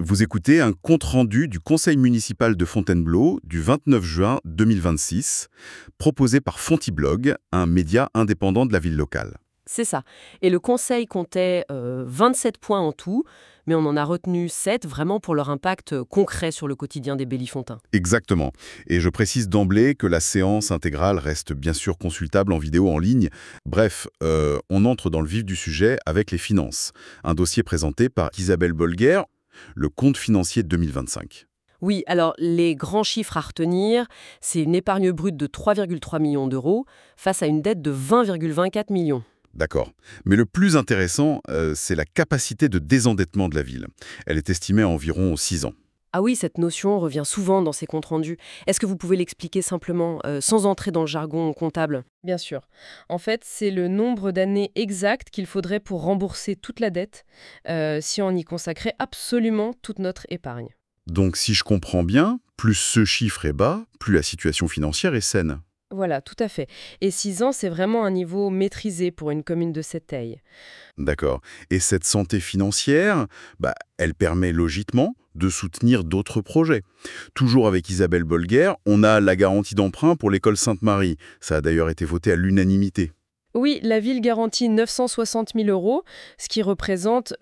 Vous écoutez un compte-rendu du conseil municipal de Fontainebleau du 29 juin 2026, proposé par Fontiblog, un média indépendant de la ville locale. C'est ça. Et le conseil comptait 27 points en tout, mais on en a retenu 7 vraiment pour leur impact concret sur le quotidien des Bellifontins. Exactement. Et je précise d'emblée que la séance intégrale reste bien sûr consultable en vidéo en ligne. Bref, on entre dans le vif du sujet avec les finances. Un dossier présenté par Isabelle Bolguer, le compte financier 2025. Oui, alors les grands chiffres à retenir, c'est une épargne brute de 3,3 millions d'euros face à une dette de 20,24 millions. D'accord. Mais le plus intéressant, c'est la capacité de désendettement de la ville. Elle est estimée à environ 6 ans. Ah oui, cette notion revient souvent dans ces comptes rendus. Est-ce que vous pouvez l'expliquer simplement, sans entrer dans le jargon comptable? Bien sûr. En fait, c'est le nombre d'années exactes qu'il faudrait pour rembourser toute la dette si on y consacrait absolument toute notre épargne. Donc si je comprends bien, plus ce chiffre est bas, plus la situation financière est saine. Voilà, tout à fait. Et 6 ans, c'est vraiment un niveau maîtrisé pour une commune de cette taille. D'accord. Et cette santé financière, elle permet logiquement de soutenir d'autres projets. Toujours avec Isabelle Bolguer, on a la garantie d'emprunt pour l'école Sainte-Marie. Ça a d'ailleurs été voté à l'unanimité. Oui, la ville garantit 960 000 euros, ce qui représente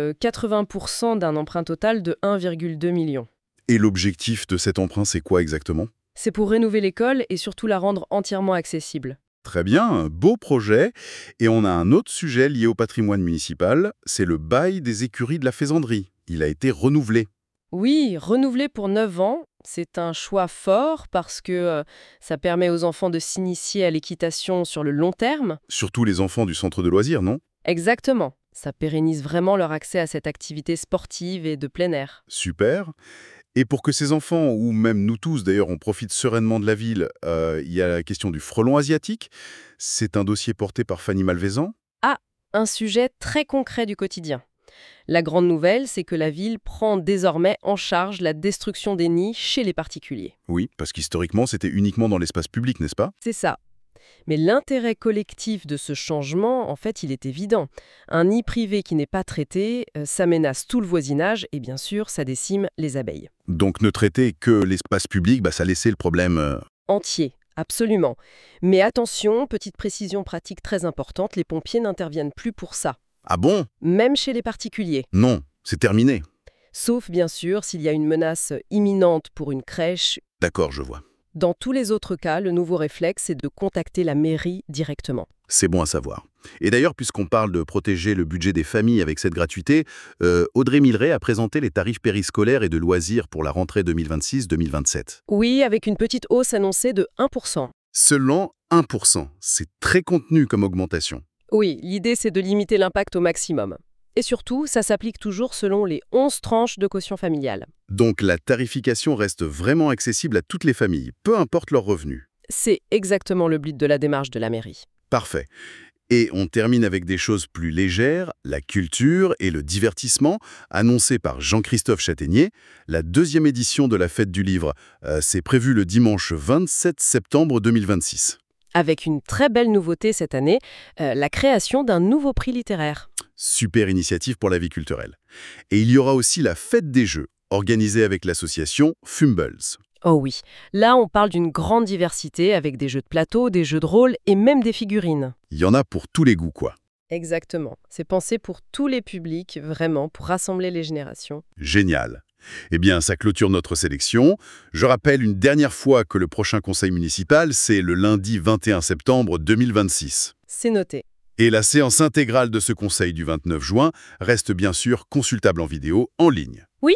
80% d'un emprunt total de 1,2 million. Et l'objectif de cet emprunt, c'est quoi exactement? C'est pour rénover l'école et surtout la rendre entièrement accessible. Très bien, un beau projet. Et on a un autre sujet lié au patrimoine municipal, c'est le bail des écuries de la Faisanderie. Il a été renouvelé. Oui, renouveler pour 9 ans, c'est un choix fort parce que ça permet aux enfants de s'initier à l'équitation sur le long terme. Surtout les enfants du centre de loisirs, non? Exactement. Ça pérennise vraiment leur accès à cette activité sportive et de plein air. Super. Et pour que ces enfants, ou même nous tous d'ailleurs, on profite sereinement de la ville, il y a la question du frelon asiatique. C'est un dossier porté par Fanny Malvezan. Ah, un sujet très concret du quotidien. La grande nouvelle, c'est que la ville prend désormais en charge la destruction des nids chez les particuliers. Oui, parce qu'historiquement, c'était uniquement dans l'espace public, n'est-ce pas? C'est ça. Mais l'intérêt collectif de ce changement, en fait, il est évident. Un nid privé qui n'est pas traité, ça menace tout le voisinage et bien sûr, ça décime les abeilles. Donc ne traiter que l'espace public, ça laissait le problème... Entier, absolument. Mais attention, petite précision pratique très importante, les pompiers n'interviennent plus pour ça. Ah bon? Même chez les particuliers. Non, c'est terminé. Sauf, bien sûr, s'il y a une menace imminente pour une crèche. D'accord, je vois. Dans tous les autres cas, le nouveau réflexe, c'est de contacter la mairie directement. C'est bon à savoir. Et d'ailleurs, puisqu'on parle de protéger le budget des familles avec cette gratuité, Audrey Milleret a présenté les tarifs périscolaires et de loisirs pour la rentrée 2026-2027. Oui, avec une petite hausse annoncée de 1%. Seulement 1%. C'est très contenu comme augmentation. Oui, l'idée, c'est de limiter l'impact au maximum. Et surtout, ça s'applique toujours selon les 11 tranches de quotient familial. Donc la tarification reste vraiment accessible à toutes les familles, peu importe leurs revenus. C'est exactement le but de la démarche de la mairie. Parfait. Et on termine avec des choses plus légères, la culture et le divertissement, annoncé par Jean-Christophe Chataignier. La 2e édition de la Fête du Livre, c'est prévu le dimanche 27 septembre 2026. Avec une très belle nouveauté cette année, la création d'un nouveau prix littéraire. Super initiative pour la vie culturelle. Et il y aura aussi la Fête des Jeux, organisée avec l'association Fumbles. Oh oui, là on parle d'une grande diversité avec des jeux de plateau, des jeux de rôle et même des figurines. Il y en a pour tous les goûts, quoi. Exactement. C'est pensé pour tous les publics, vraiment, pour rassembler les générations. Génial. Eh bien, ça clôture notre sélection. Je rappelle une dernière fois que le prochain conseil municipal, c'est le lundi 21 septembre 2026. C'est noté. Et la séance intégrale de ce conseil du 29 juin reste bien sûr consultable en vidéo en ligne. Oui,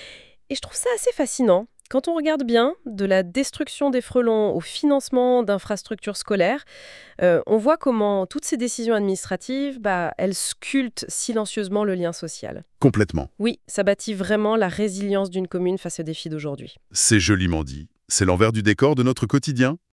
et je trouve ça assez fascinant. Quand on regarde bien, de la destruction des frelons au financement d'infrastructures scolaires, on voit comment toutes ces décisions administratives, elles sculptent silencieusement le lien social. Complètement. Oui, ça bâtit vraiment la résilience d'une commune face aux défis d'aujourd'hui. C'est joliment dit. C'est l'envers du décor de notre quotidien.